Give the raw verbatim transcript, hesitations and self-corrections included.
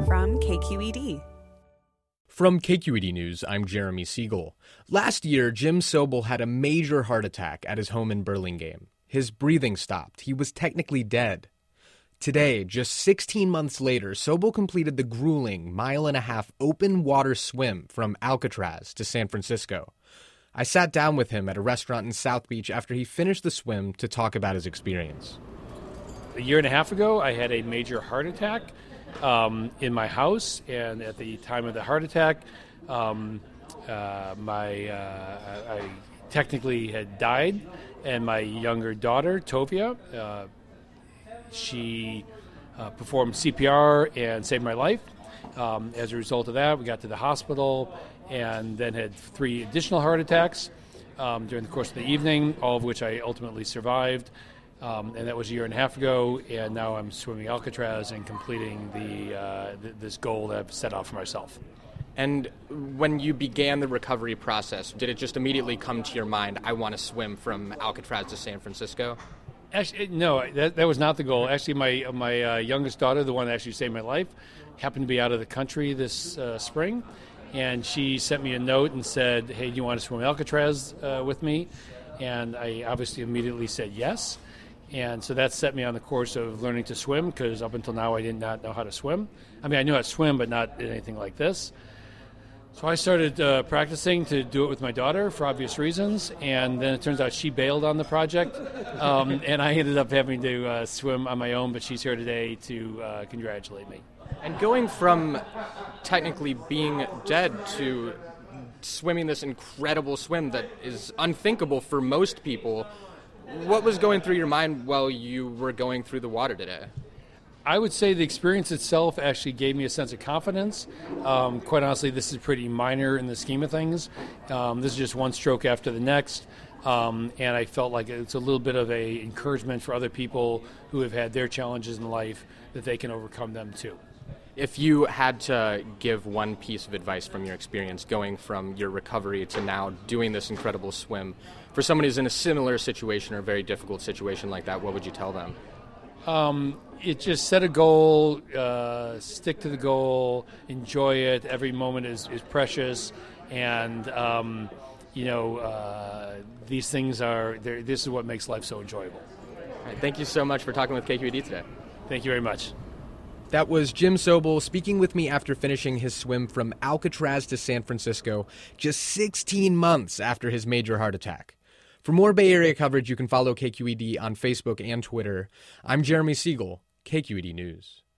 from K Q E D. From K Q E D News, I'm Jeremy Siegel. Last year, Jim Sobel had a major heart attack at his home in Burlingame. His breathing stopped. He was technically dead. Today, just sixteen months later, Sobel completed the grueling mile-and-a-half open water swim from Alcatraz to San Francisco. I sat down with him at a restaurant in South Beach after he finished the swim to talk about his experience. A year and a half ago, I had a major heart attack um, in my house, and at the time of the heart attack, um, uh, my uh, I technically had died, and my younger daughter, Tovia, uh, she uh, performed C P R and saved my life. Um, as a result of that, we got to the hospital and then had three additional heart attacks um, during the course of the evening, all of which I ultimately survived. Um, and that was a year and a half ago, and now I'm swimming Alcatraz and completing the uh, th- this goal that I've set out for myself. And when you began the recovery process, did it just immediately come to your mind, I want to swim from Alcatraz to San Francisco? Actually, no, that, that was not the goal. Actually, my my uh, youngest daughter, the one that actually saved my life, happened to be out of the country this uh, spring, and she sent me a note and said, hey, do you want to swim Alcatraz uh, with me? And I obviously immediately said yes. And so that set me on the course of learning to swim, because up until now I did not know how to swim. I mean, I knew how to swim, but not anything like this. So I started uh, practicing to do it with my daughter for obvious reasons, and then it turns out she bailed on the project, um, and I ended up having to uh, swim on my own, but she's here today to uh, congratulate me. And going from technically being dead to swimming this incredible swim that is unthinkable for most people, what was going through your mind while you were going through the water today? I would say the experience itself actually gave me a sense of confidence. Um, quite honestly, this is pretty minor in the scheme of things. Um, this is just one stroke after the next, um, and I felt like it's a little bit of a encouragement for other people who have had their challenges in life that they can overcome them too. If you had to give one piece of advice from your experience going from your recovery to now doing this incredible swim, for someone who's in a similar situation or a very difficult situation like that, what would you tell them? Um, it just set a goal, uh, stick to the goal, enjoy it. Every moment is, is precious, and um, you know uh, these things are. This is what makes life so enjoyable. All right, thank you so much for talking with K Q E D today. Thank you very much. That was Jim Sobel speaking with me after finishing his swim from Alcatraz to San Francisco just sixteen months after his major heart attack. For more Bay Area coverage, you can follow K Q E D on Facebook and Twitter. I'm Jeremy Siegel, K Q E D News.